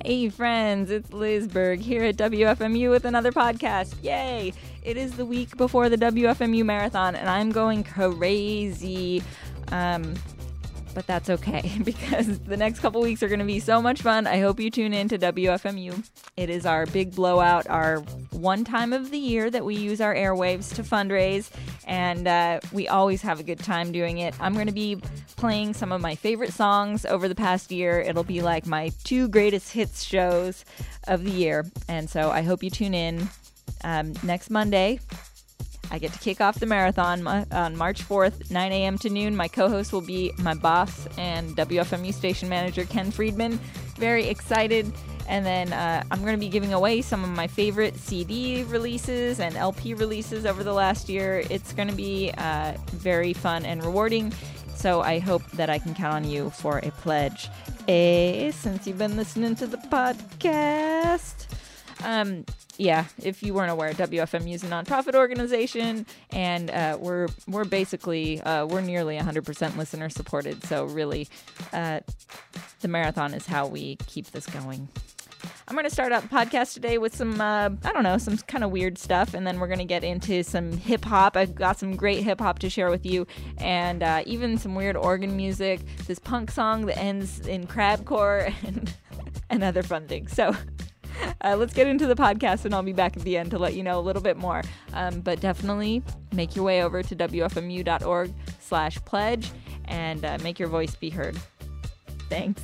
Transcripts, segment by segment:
Hey friends, it's Liz Berg here at WFMU with another podcast. Yay! It is the week before the WFMU marathon and I'm going crazy. But that's okay because the next couple weeks are going to be so much fun. I hope you tune in to WFMU. It is our big blowout, our one time of the year that we use our airwaves to fundraise, and we always have a good time doing it. I'm going to be playing some of my favorite songs over the past year. It'll be like my 2 greatest hits shows of the year, and so I hope you tune in next Monday. I get to kick off the marathon on March 4th, 9 a.m. to noon. My co-host will be my boss and WFMU station manager, Ken Friedman. Very excited. And then I'm going to be giving away some of my favorite CD releases and LP releases over the last year. It's going to be very fun and rewarding. So I hope that I can count on you for a pledge. Since you've been listening to the podcast. Yeah, if you weren't aware, WFMU is a nonprofit organization, and we're basically we're nearly 100% listener supported. So really, the marathon is how we keep this going. I'm going to start out the podcast today with some some kind of weird stuff, and then we're going to get into some hip hop. I've got some great hip hop to share with you, and even some weird organ music. This punk song that ends in crabcore and other fun things. So. Let's get into the podcast, and I'll be back at the end to let you know a little bit more. But definitely make your way over to wfmu.org/pledge and make your voice be heard. Thanks.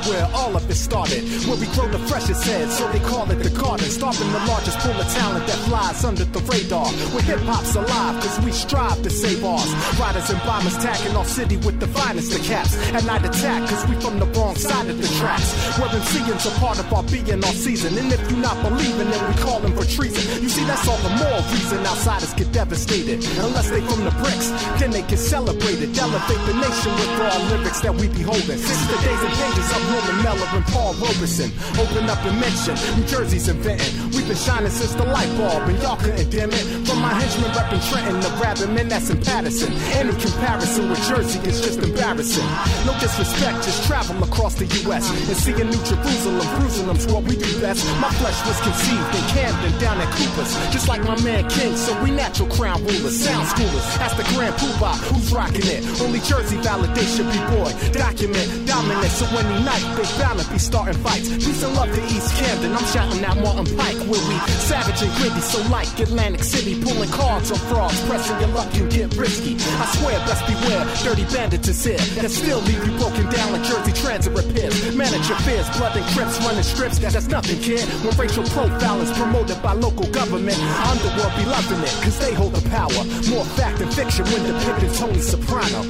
where all of it started, where we grow the freshest heads, so they call it the garden. Starving the largest pool of talent that flies under the radar. Where hip-hop's alive, cause we strive to save ours. Riders and bombers tagging our city with the finest of caps. At night attack, cause we from the wrong side of the tracks. Where MCing's a part of our being all season. And if you not believing, then we call them for treason. You see, that's all the more reason outsiders get devastated. Unless they from the bricks, then they get celebrated. Elevate the nation with raw lyrics that we be holding. Since the days and pages of Roman Mellor and Paul Robeson. Open up and mention, New Jersey's inventing. We've been shining since the light bulb, and y'all couldn't dim it. From my henchmen repping Trenton to rapping men that's in Patterson. Any comparison with Jersey is just embarrassing. No disrespect, just travel across the U.S. and see a New Jerusalem. Jerusalem's what we do best. My flesh was conceived in Camden down at Cooper's. Just like my man King, so we natural crown rulers, sound schoolers. Ask the Grand Poobah who's rocking it. Only Jersey validation, B-boy. Document dominant, so any night they bound to be starting fights. Peace and love to East Camden. I'm shouting out Martin Pike, where we savage and gritty. So like Atlantic City, pulling cards on frauds, pressing your luck and get risky. I swear, best beware, dirty bandits is here that still leave you broken down like Jersey Transit repairs. Manage your fears, blood and crips running strips. That's nothing, kid. When racial profile is promoted by local government, underworld be loving it, cause they hold the power. More fact than fiction when depicting Tony Soprano.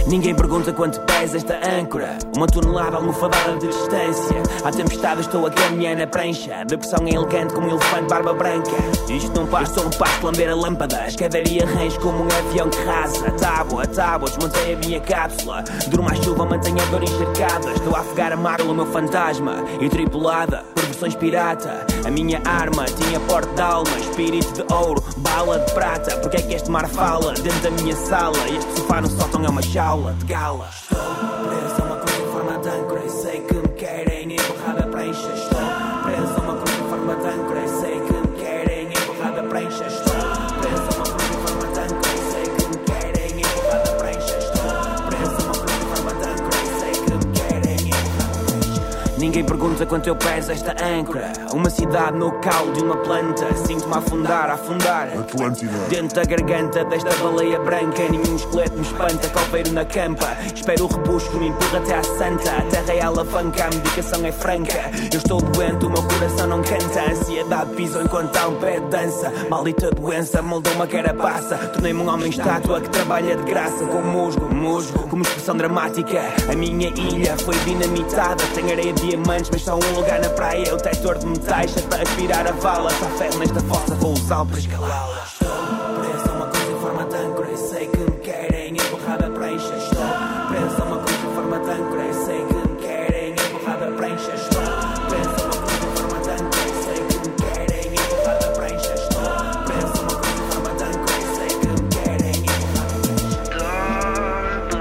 Ninguém pergunta quanto pesa esta âncora, uma tonelada almofadada de distância. À tempestade estou a caminhar na prancha, de pressão é elegante como um elefante barba branca. Isto não passa, sou um passo de lamber a lâmpada. Escadaria range como um avião que rasa. Tábua, desmontei a minha cápsula. Durmo à chuva, mantenho a dor encharcada. Estou a afogar a mágoa, o meu fantasma. E tripulada por versões pirata. A minha arma tinha porte de alma, espírito de ouro, bala de prata. Porque é que este mar fala dentro da minha sala? E este sofá no sótão é uma jaula de gala. Estou preso a uma coisa em forma de âncora e sei que me querem empurrar da prancha. Estou preso a uma coisa em forma de âncora e sei que me querem empurrar da prancha. Estou preso a uma coisa em forma de âncora e sei que me querem empurrar da prancha. Estou preso a uma coisa em forma de âncora e sei que me querem empurrar da prancha. Ninguém pergunta quanto eu peso esta âncora. Uma cidade no calo de uma planta. Sinto-me a afundar Atlântida. dentro da garganta desta baleia branca. Nenhum esqueleto me espanta, copeiro na campa. Espero o rebucho que me empurra até à santa. A terra é a alavanca, a medicação é franca. Eu estou doente, o meu coração não canta. A ansiedade pisa enquanto há um pé de dança. Maldita doença, moldou uma carapaça. Tornei-me um homem estátua que trabalha de graça. Com musgo, como expressão dramática. A minha ilha foi dinamitada. Tem areia de diamantes, mas só um lugar na praia. O detector de metais, para aspirar a vala. Está ferro nesta fossa, vou usá-lo para escalá-la. Estou preso a uma coisa em forma de âncora e sei que me querem empurrar da prancha. Estou preso a uma coisa em forma de âncora e sei que me querem empurrar da prancha. Estou preso a uma coisa em forma de âncora e sei que me querem empurrar da prancha. Estou preso a uma coisa em forma de âncora e sei que me querem empurrar da prancha.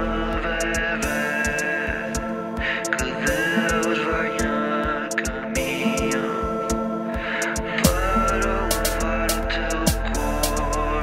Que Deus venha a caminho para levar o teu corpo.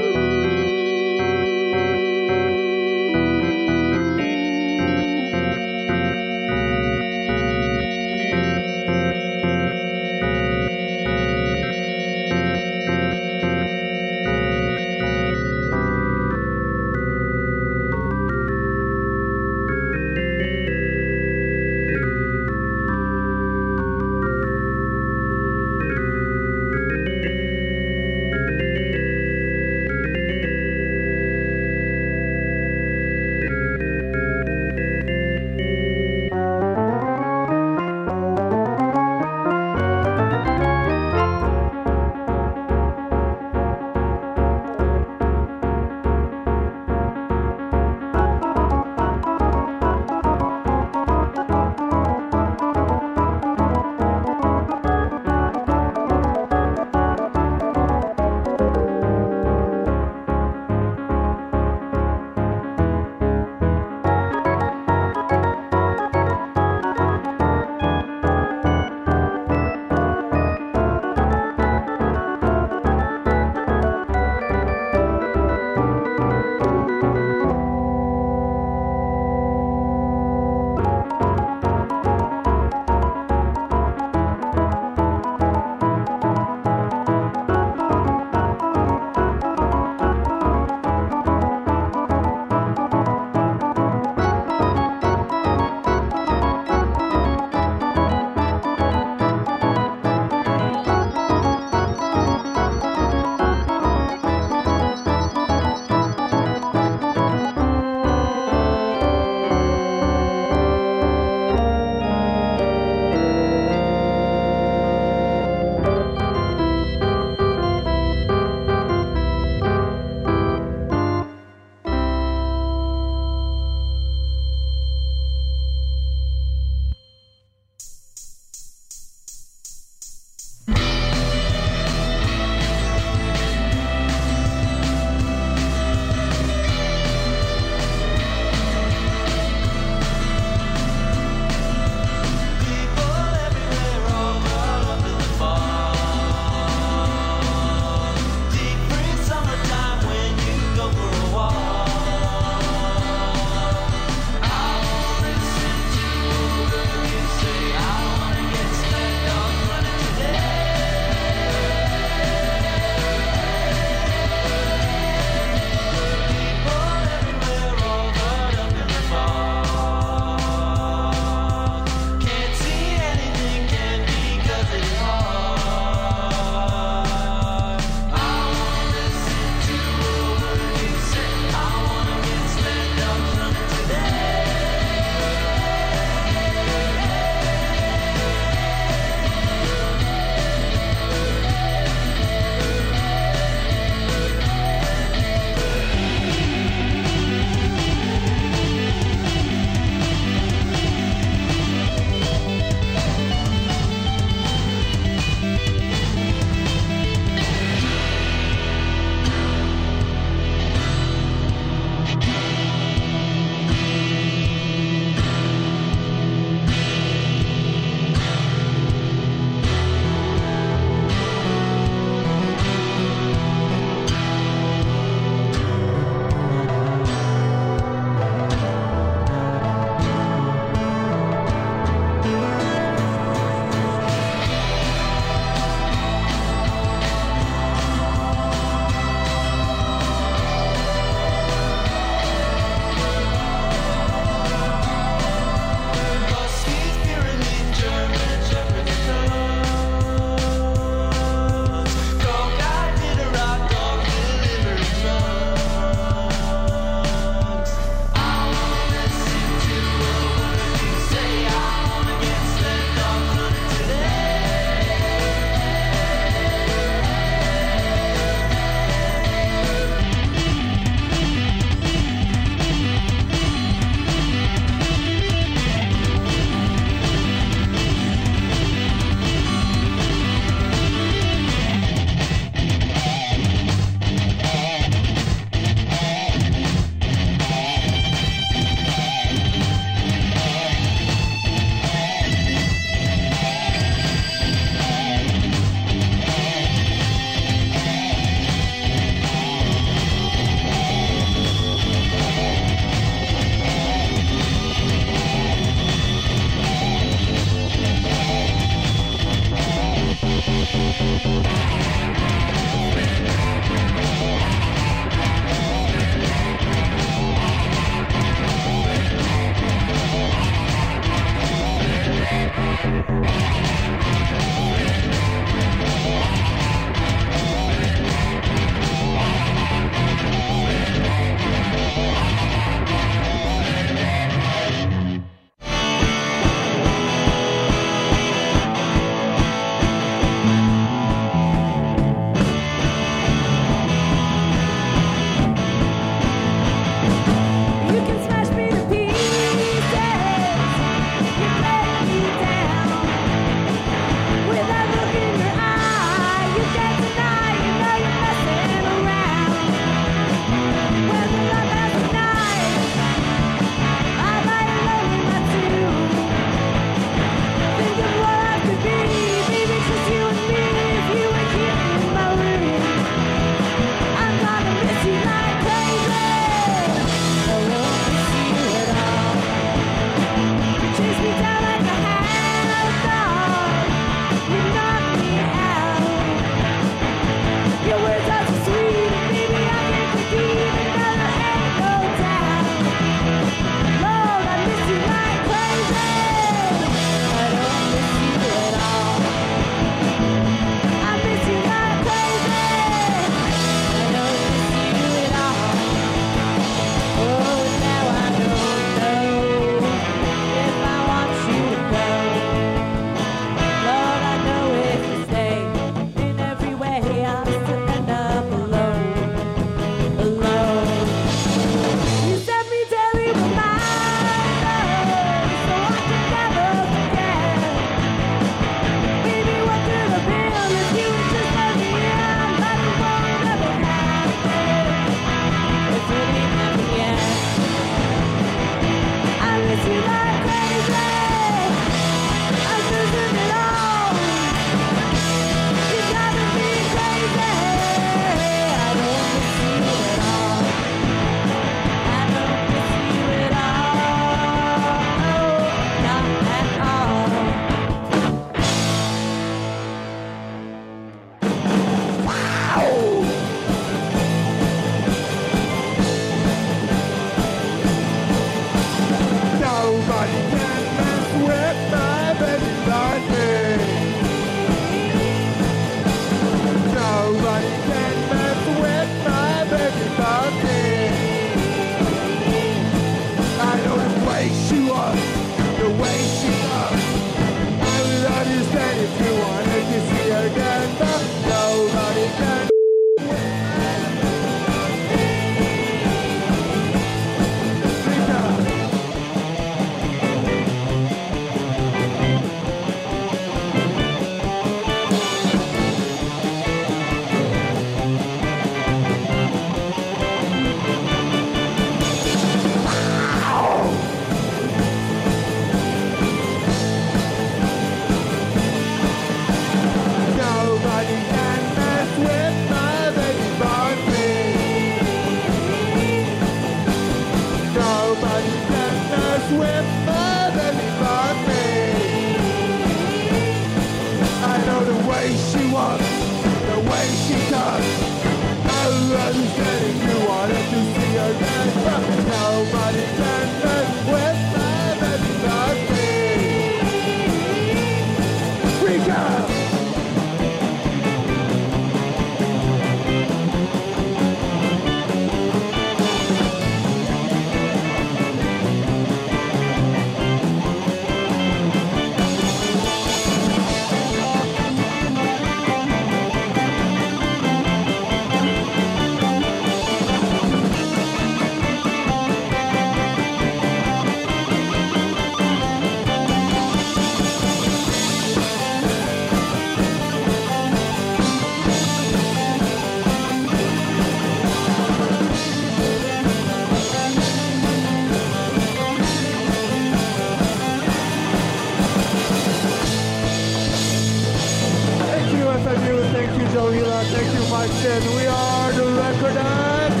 We are the Record Act.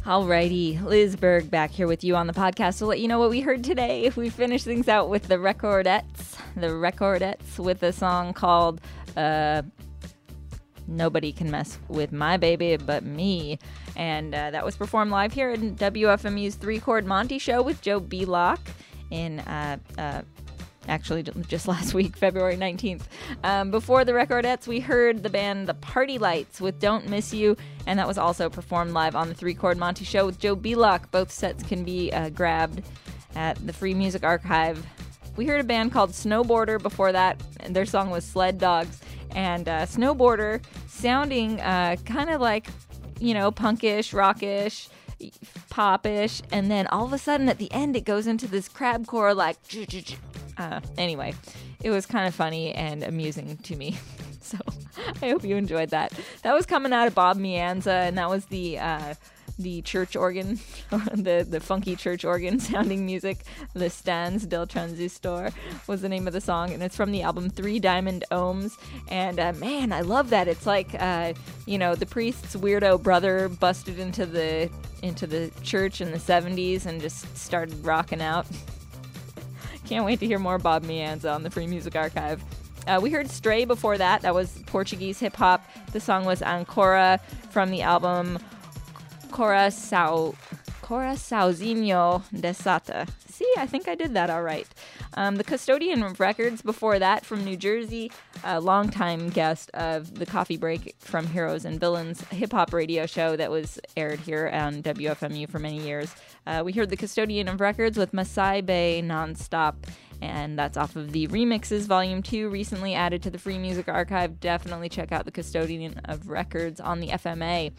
Alrighty, Liz Berg back here with you on the podcast to let you know what we heard today. We finished things out with the Recordettes with a song called Nobody Can Mess With My Baby But Me. And that was performed live here in WFMU's 3-Chord Monty Show with Joe Belock in actually just last week, February 19th. Before the Recordettes, we heard the band The Party Lights with Don't Miss You, and that was also performed live on the 3-Chord Monty Show with Joe Belock. Both sets can be grabbed at the Free Music Archive. We heard a band called Snowboarder before that, and their song was Sled Dogs. And Snowboarder sounding kind of like, punkish, rockish, popish, and then all of a sudden at the end it goes into this crabcore like anyway, it was kind of funny and amusing to me. So I hope you enjoyed that. That was coming out of Bob Mianza, and that was the church organ, the funky church organ sounding music. Le Stands del Transistor was the name of the song, and it's from the album 3 Diamond Ohms. And man, I love that. It's like the priest's weirdo brother busted into the church in the 70s and just started rocking out. Can't wait to hear more Bob Mianza on the Free Music Archive. We heard Stray before that. That was Portuguese hip hop. The song was Ancora from the album Coraçãozinho de Sata. See, I think I did that all right. The Custodian of Records before that from New Jersey, a longtime guest of the Coffee Break from Heroes and Villains hip-hop radio show that was aired here on WFMU for many years. We heard The Custodian of Records with Masai Bay Nonstop, and that's off of the Remixes Volume 2, recently added to the Free Music Archive. Definitely check out The Custodian of Records on the FMA.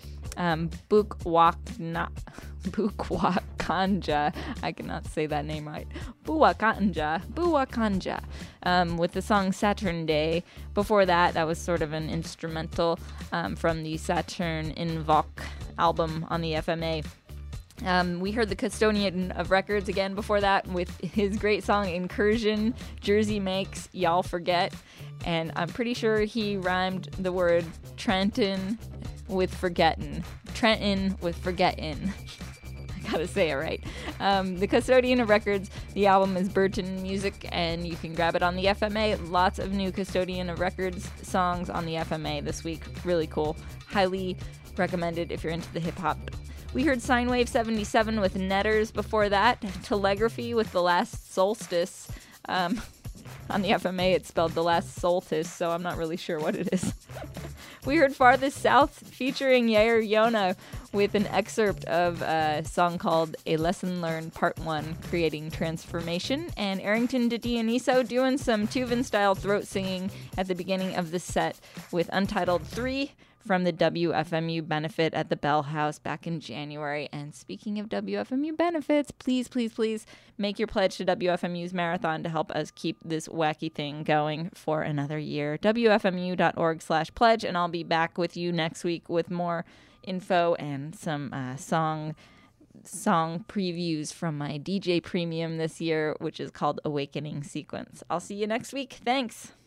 Bukwakanja, I cannot say that name right. Buwakanja, with the song Saturn Day. Before that, that was sort of an instrumental from the Saturn Invoke album on the FMA. We heard The Custodian of Records again before that with his great song Incursion, Jersey Makes Y'all Forget. And I'm pretty sure he rhymed the word Trenton with forgettin'. Trenton with forgettin'. I gotta say it right. The Custodian of Records, the album is Burton Music, and you can grab it on the FMA. Lots of new Custodian of Records songs on the FMA this week. Really cool. Highly recommended if you're into the hip-hop. We heard Sine Wave 77 with Netters before that. Telegraphy with The Last Solstice. On the FMA, it's spelled The Last Solstice, so I'm not really sure what it is. We heard Farthest South featuring Yair Yona with an excerpt of a song called A Lesson Learned Part 1, Creating Transformation, and Arrington de Dioniso doing some Tuvan-style throat singing at the beginning of the set with Untitled 3 from the WFMU benefit at the Bell House back in January. And speaking of WFMU benefits, please, please, please make your pledge to WFMU's marathon to help us keep this wacky thing going for another year. WFMU.org/pledge, and I'll be back with you next week with more info and some song previews from my DJ Premium this year, which is called Awakening Sequence. I'll see you next week. Thanks.